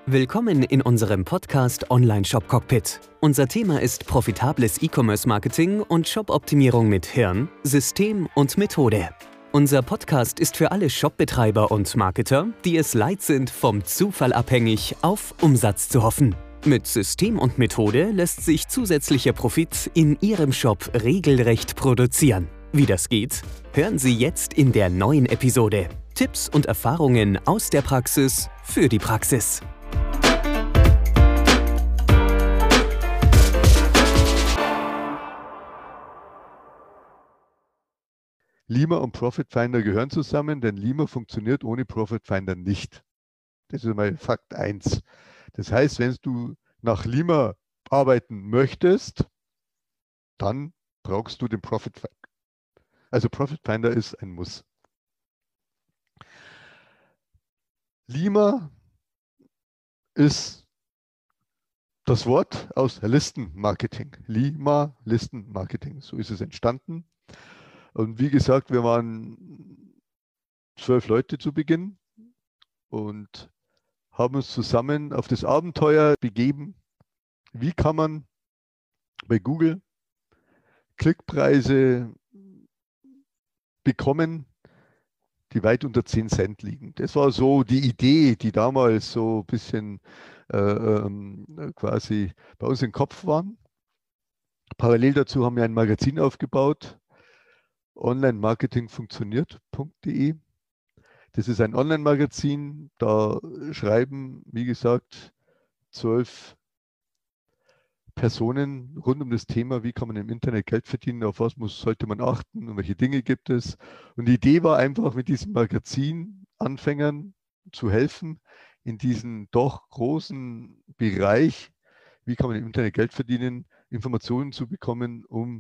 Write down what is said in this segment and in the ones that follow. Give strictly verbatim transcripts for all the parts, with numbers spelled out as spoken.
Willkommen in unserem Podcast Online Shop Cockpit. Unser Thema ist profitables E-Commerce-Marketing und Shop-Optimierung mit Hirn, System und Methode. Unser Podcast ist für alle Shopbetreiber und Marketer, die es leid sind, vom Zufall abhängig auf Umsatz zu hoffen. Mit System und Methode lässt sich zusätzlicher Profit in Ihrem Shop regelrecht produzieren. Wie das geht, hören Sie jetzt in der neuen Episode. Tipps und Erfahrungen aus der Praxis für die Praxis. Lima und Profit Finder gehören zusammen, denn Lima funktioniert ohne Profit Finder nicht. Das ist mal Fakt eins. Das heißt, wenn du nach Lima arbeiten möchtest, dann brauchst du den Profit Finder. Also Profit Finder ist ein Muss. Lima ist das Wort aus Listenmarketing. Lima, Listenmarketing. So ist es entstanden. Und wie gesagt, wir waren zwölf Leute zu Beginn und haben uns zusammen auf das Abenteuer begeben. Wie kann man bei Google Klickpreise bekommen, die weit unter zehn Cent liegen? Das war so die Idee, die damals so ein bisschen äh, ähm, quasi bei uns im Kopf waren. Parallel dazu haben wir ein Magazin aufgebaut, online marketing funktioniert punkt de. Das ist ein Online-Magazin, da schreiben, wie gesagt, zwölf Personen rund um das Thema, wie kann man im Internet Geld verdienen, auf was muss, sollte man achten und welche Dinge gibt es. Und die Idee war einfach, mit diesem Magazin Anfängern zu helfen, in diesem doch großen Bereich, wie kann man im Internet Geld verdienen, Informationen zu bekommen, um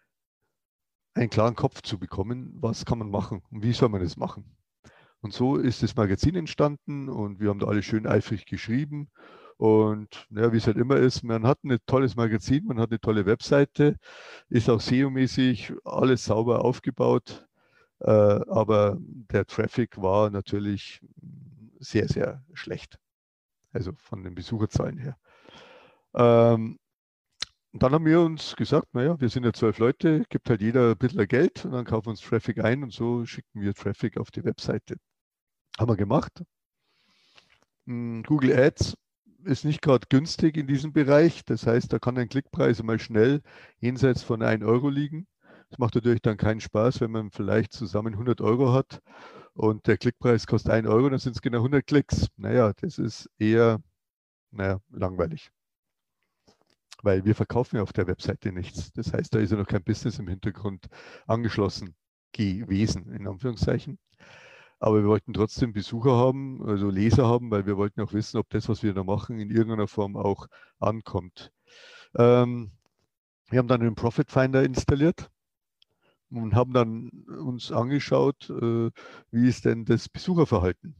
einen klaren Kopf zu bekommen, was kann man machen und wie soll man das machen. Und so ist das Magazin entstanden und wir haben da alle schön eifrig geschrieben. Und ja, wie es halt immer ist, man hat ein tolles Magazin, man hat eine tolle Webseite, ist auch S E O-mäßig alles sauber aufgebaut, äh, aber der Traffic war natürlich sehr, sehr schlecht, also von den Besucherzahlen her. Ähm, Und dann haben wir uns gesagt, naja, wir sind ja zwölf Leute, gibt halt jeder ein bisschen Geld und dann kaufen wir uns Traffic ein und so schicken wir Traffic auf die Webseite. Haben wir gemacht. Google Ads ist nicht gerade günstig in diesem Bereich. Das heißt, da kann ein Klickpreis mal schnell jenseits von ein Euro liegen. Das macht natürlich dann keinen Spaß, wenn man vielleicht zusammen hundert Euro hat und der Klickpreis kostet ein Euro, dann sind es genau hundert Klicks. Naja, das ist eher, naja, langweilig. Weil wir verkaufen ja auf der Webseite nichts. Das heißt, da ist ja noch kein Business im Hintergrund angeschlossen gewesen, in Anführungszeichen. Aber wir wollten trotzdem Besucher haben, also Leser haben, weil wir wollten auch wissen, ob das, was wir da machen, in irgendeiner Form auch ankommt. Ähm, wir haben dann den Profit Finder installiert und haben dann uns angeschaut, äh, wie ist denn das Besucherverhalten?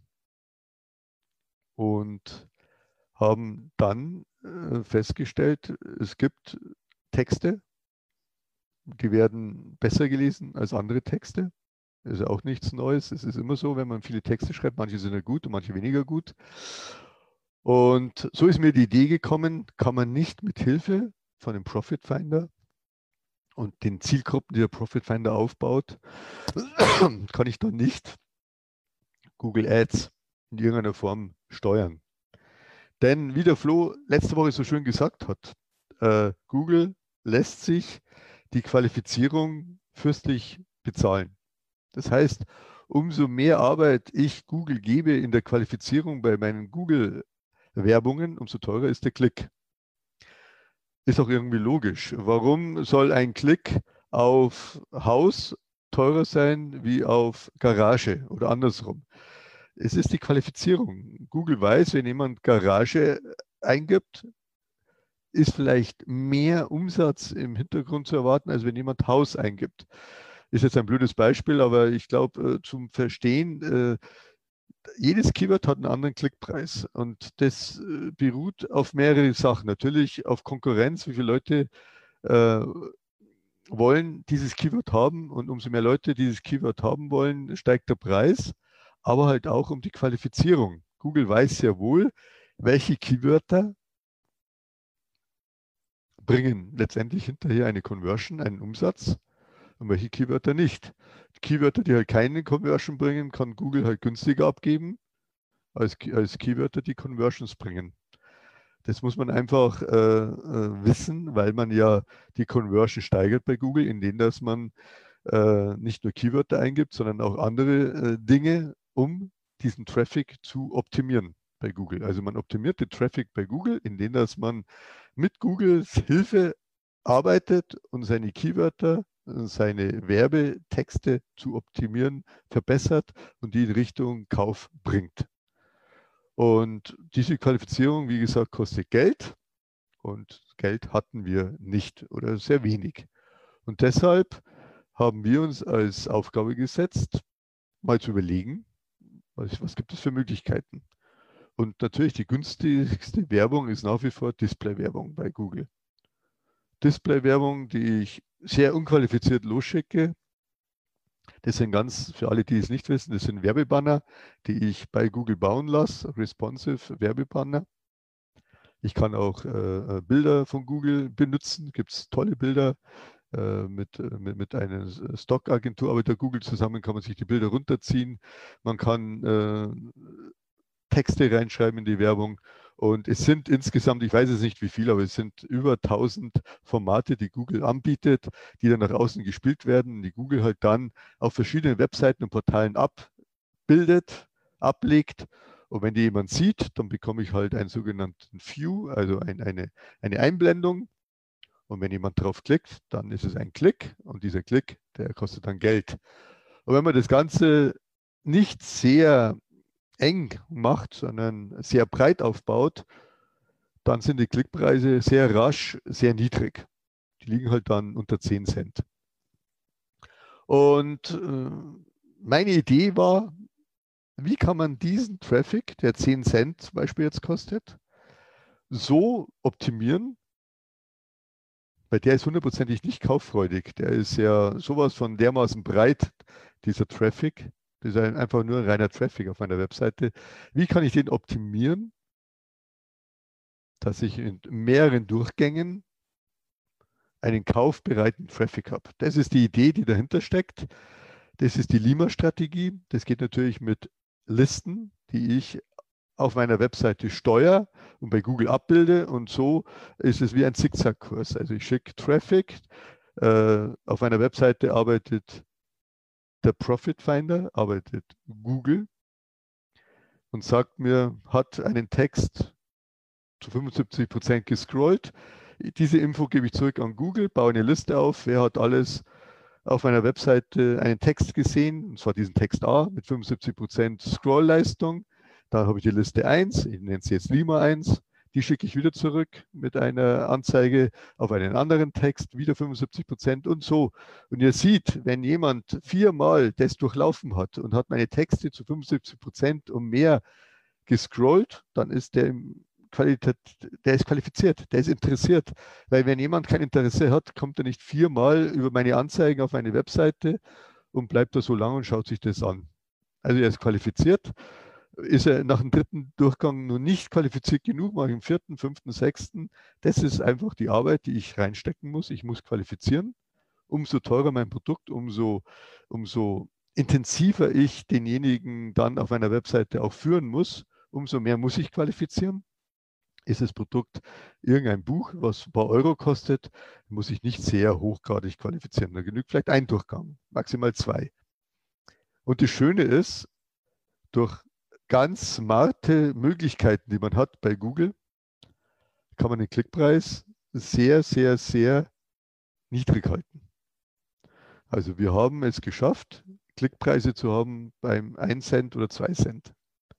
Und haben dann äh, festgestellt, es gibt Texte, die werden besser gelesen als andere Texte. Das ist ja auch nichts Neues. Es ist immer so, wenn man viele Texte schreibt, manche sind ja gut und manche weniger gut. Und so ist mir die Idee gekommen, kann man nicht mit Hilfe von dem Profit Finder und den Zielgruppen, die der Profit Finder aufbaut, kann ich dann nicht Google Ads in irgendeiner Form steuern. Denn wie der Flo letzte Woche so schön gesagt hat, äh, Google lässt sich die Qualifizierung fürstlich bezahlen. Das heißt, umso mehr Arbeit ich Google gebe in der Qualifizierung bei meinen Google-Werbungen, umso teurer ist der Klick. Ist auch irgendwie logisch. Warum soll ein Klick auf Haus teurer sein wie auf Garage oder andersrum? Es ist die Qualifizierung. Google weiß, wenn jemand Garage eingibt, ist vielleicht mehr Umsatz im Hintergrund zu erwarten, als wenn jemand Haus eingibt. Ist jetzt ein blödes Beispiel, aber ich glaube, zum Verstehen, jedes Keyword hat einen anderen Klickpreis und das beruht auf mehrere Sachen. Natürlich auf Konkurrenz, wie viele Leute äh, wollen dieses Keyword haben und umso mehr Leute dieses Keyword haben wollen, steigt der Preis, aber halt auch um die Qualifizierung. Google weiß sehr wohl, welche Keywörter bringen letztendlich hinterher eine Conversion, einen Umsatz und welche Keywörter nicht. Keywörter, die halt keine Conversion bringen, kann Google halt günstiger abgeben als, als Keywörter, die Conversions bringen. Das muss man einfach äh, äh, wissen, weil man ja die Conversion steigert bei Google, indem dass man äh, nicht nur Keywörter eingibt, sondern auch andere äh, Dinge, um diesen Traffic zu optimieren bei Google. Also man optimiert den Traffic bei Google, indem dass man mit Googles Hilfe arbeitet und seine Keywörter, seine Werbetexte zu optimieren, verbessert und die in Richtung Kauf bringt. Und diese Qualifizierung, wie gesagt, kostet Geld und Geld hatten wir nicht oder sehr wenig. Und deshalb haben wir uns als Aufgabe gesetzt, mal zu überlegen, was, was gibt es für Möglichkeiten. Und natürlich die günstigste Werbung ist nach wie vor Display-Werbung bei Google. Display-Werbung, die ich sehr unqualifiziert losschicke. Das sind ganz, für alle, die es nicht wissen, das sind Werbebanner, die ich bei Google bauen lasse, responsive Werbebanner. Ich kann auch äh, Bilder von Google benutzen, gibt es tolle Bilder. Äh, mit, mit, mit einer Stockagentur, aber mit der Google zusammen kann man sich die Bilder runterziehen. Man kann äh, Texte reinschreiben in die Werbung. Und es sind insgesamt, ich weiß es nicht wie viel, aber es sind über tausend Formate, die Google anbietet, die dann nach außen gespielt werden, die Google halt dann auf verschiedenen Webseiten und Portalen abbildet, ablegt. Und wenn die jemand sieht, dann bekomme ich halt einen sogenannten View, also ein, eine, eine Einblendung. Und wenn jemand drauf klickt, dann ist es ein Klick und dieser Klick, der kostet dann Geld. Und wenn man das Ganze nicht sehr eng macht, sondern sehr breit aufbaut, dann sind die Klickpreise sehr rasch, sehr niedrig. Die liegen halt dann unter zehn Cent. Und äh, meine Idee war, wie kann man diesen Traffic, der zehn Cent zum Beispiel jetzt kostet, so optimieren, weil der ist hundertprozentig nicht kauffreudig. Der ist ja sowas von dermaßen breit, dieser Traffic. Das ist einfach nur ein reiner Traffic auf meiner Webseite. Wie kann ich den optimieren, dass ich in mehreren Durchgängen einen kaufbereiten Traffic habe? Das ist die Idee, die dahinter steckt. Das ist die Lima-Strategie. Das geht natürlich mit Listen, die ich auf meiner Webseite steuere und bei Google abbilde. Und so ist es wie ein Zickzackkurs. Also ich schicke Traffic. Äh, auf meiner Webseite arbeitet der Profit Finder, arbeitet Google und sagt mir, hat einen Text zu fünfundsiebzig Prozent gescrollt. Diese Info gebe ich zurück an Google, baue eine Liste auf, wer hat alles auf meiner Webseite einen Text gesehen, und zwar diesen Text A mit fünfundsiebzig Prozent Scrollleistung. Da habe ich die Liste eins, ich nenne sie jetzt Lima eins, die schicke ich wieder zurück mit einer Anzeige auf einen anderen Text, wieder fünfundsiebzig Prozent und so. Und ihr seht, wenn jemand viermal das durchlaufen hat und hat meine Texte zu fünfundsiebzig Prozent und mehr gescrollt, dann ist der im Qualität, der ist qualifiziert, der ist interessiert. Weil wenn jemand kein Interesse hat, kommt er nicht viermal über meine Anzeigen auf meine Webseite und bleibt da so lange und schaut sich das an. Also er ist qualifiziert. Ist er nach dem dritten Durchgang noch nicht qualifiziert genug, mache ich im vierten, fünften, sechsten. Das ist einfach die Arbeit, die ich reinstecken muss. Ich muss qualifizieren. Umso teurer mein Produkt, umso, umso intensiver ich denjenigen dann auf meiner Webseite auch führen muss, umso mehr muss ich qualifizieren. Ist das Produkt irgendein Buch, was ein paar Euro kostet, muss ich nicht sehr hochgradig qualifizieren. Da genügt vielleicht ein Durchgang, maximal zwei. Und das Schöne ist, durch ganz smarte Möglichkeiten, die man hat bei Google, kann man den Klickpreis sehr, sehr, sehr niedrig halten. Also wir haben es geschafft, Klickpreise zu haben beim ein Cent oder zwei Cent.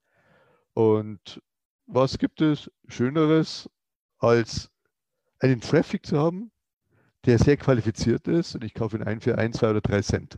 Und was gibt es Schöneres, als einen Traffic zu haben, der sehr qualifiziert ist und ich kaufe ihn ein für ein, zwei oder drei Cent.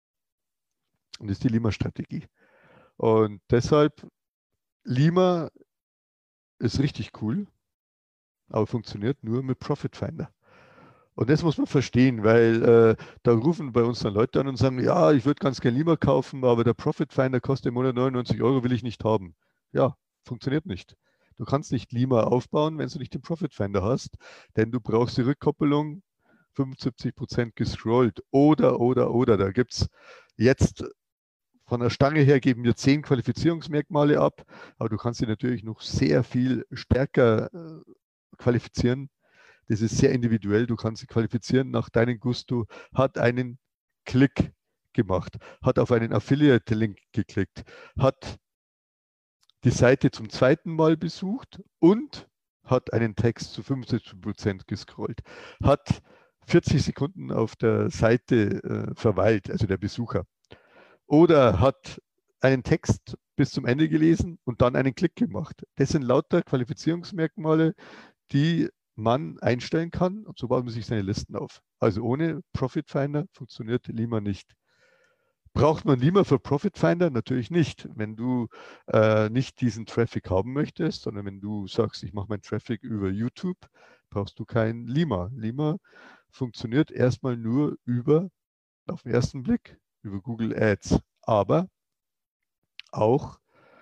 Und das ist die Lima-Strategie. Und deshalb, Lima ist richtig cool, aber funktioniert nur mit Profit Finder. Und das muss man verstehen, weil äh, da rufen bei uns dann Leute an und sagen, ja, ich würde ganz gerne Lima kaufen, aber der Profit Finder kostet im Monat neunundneunzig Euro, will ich nicht haben. Ja, funktioniert nicht. Du kannst nicht Lima aufbauen, wenn du nicht den Profit Finder hast, denn du brauchst die Rückkoppelung fünfundsiebzig Prozent gescrollt. Oder, oder, oder. Da gibt es jetzt von der Stange her geben wir zehn Qualifizierungsmerkmale ab, aber du kannst sie natürlich noch sehr viel stärker äh, qualifizieren. Das ist sehr individuell. Du kannst sie qualifizieren nach deinem Gusto. Hat einen Klick gemacht, hat auf einen Affiliate-Link geklickt, hat die Seite zum zweiten Mal besucht und hat einen Text zu fünfundsiebzig Prozent gescrollt, hat vierzig Sekunden auf der Seite äh, verweilt, also der Besucher, oder hat einen Text bis zum Ende gelesen und dann einen Klick gemacht. Das sind lauter Qualifizierungsmerkmale, die man einstellen kann, und so baut man sich seine Listen auf. Also ohne Profit Finder funktioniert Lima nicht. Braucht man Lima für Profit Finder? Natürlich nicht. Wenn du äh, nicht diesen Traffic haben möchtest, sondern wenn du sagst, ich mache meinen Traffic über YouTube, brauchst du kein Lima. Lima funktioniert erstmal nur über, auf den ersten Blick, über Google Ads. Aber auch,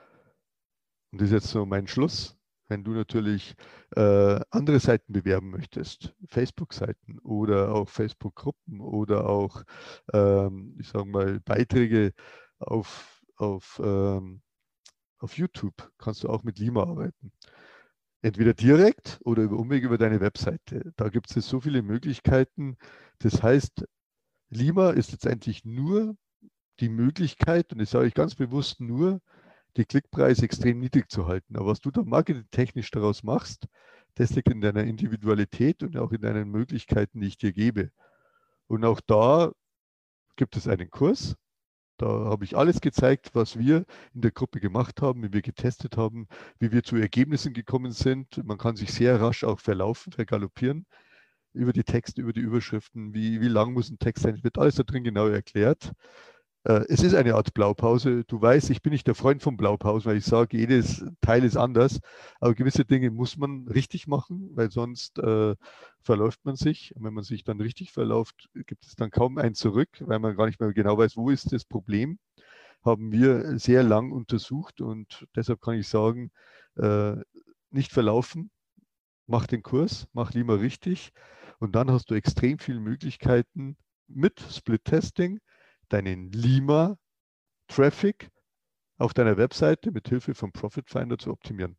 und das ist jetzt so mein Schluss, wenn du natürlich äh, andere Seiten bewerben möchtest, Facebook-Seiten oder auch Facebook-Gruppen oder auch, ähm, ich sage mal, Beiträge auf, auf, ähm, auf YouTube, kannst du auch mit Lima arbeiten. Entweder direkt oder über Umweg über deine Webseite. Da gibt es so viele Möglichkeiten. Das heißt, Lima ist letztendlich nur die Möglichkeit, und das sage ich ganz bewusst nur, die Klickpreise extrem niedrig zu halten. Aber was du da marketingtechnisch daraus machst, das liegt in deiner Individualität und auch in deinen Möglichkeiten, die ich dir gebe. Und auch da gibt es einen Kurs. Da habe ich alles gezeigt, was wir in der Gruppe gemacht haben, wie wir getestet haben, wie wir zu Ergebnissen gekommen sind. Man kann sich sehr rasch auch verlaufen, vergaloppieren über die Texte, über die Überschriften, wie, wie lang muss ein Text sein. Es wird alles da drin genau erklärt. Es ist eine Art Blaupause. Du weißt, ich bin nicht der Freund von Blaupausen, weil ich sage, jedes Teil ist anders. Aber gewisse Dinge muss man richtig machen, weil sonst äh, verläuft man sich. Und wenn man sich dann richtig verläuft, gibt es dann kaum ein Zurück, weil man gar nicht mehr genau weiß, wo ist das Problem. Haben wir sehr lang untersucht und deshalb kann ich sagen, äh, nicht verlaufen, mach den Kurs, mach Lima richtig und dann hast du extrem viele Möglichkeiten mit Split-Testing, deinen Lima-Traffic auf deiner Webseite mit Hilfe von Profit Finder zu optimieren.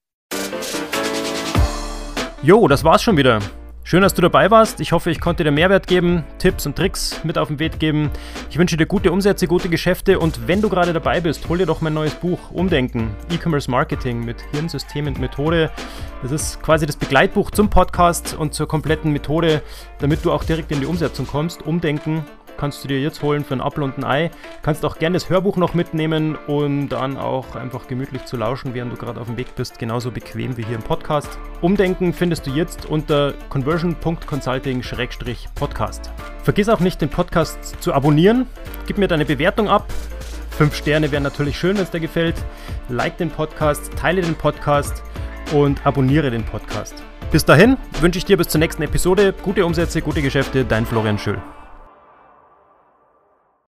Jo, das war's schon wieder. Schön, dass du dabei warst. Ich hoffe, ich konnte dir Mehrwert geben, Tipps und Tricks mit auf den Weg geben. Ich wünsche dir gute Umsätze, gute Geschäfte und wenn du gerade dabei bist, hol dir doch mein neues Buch Umdenken, E-Commerce Marketing mit Hirnsystem und Methode. Das ist quasi das Begleitbuch zum Podcast und zur kompletten Methode, damit du auch direkt in die Umsetzung kommst. Umdenken kannst du dir jetzt holen für ein Apfel und ein Ei. Kannst auch gerne das Hörbuch noch mitnehmen und dann auch einfach gemütlich zu lauschen, während du gerade auf dem Weg bist. Genauso bequem wie hier im Podcast. Umdenken findest du jetzt unter conversion punkt consulting slash podcast. Vergiss auch nicht, den Podcast zu abonnieren. Gib mir deine Bewertung ab. Fünf Sterne wären natürlich schön, wenn es dir gefällt. Like den Podcast, teile den Podcast und abonniere den Podcast. Bis dahin wünsche ich dir bis zur nächsten Episode gute Umsätze, gute Geschäfte. Dein Florian Schöll.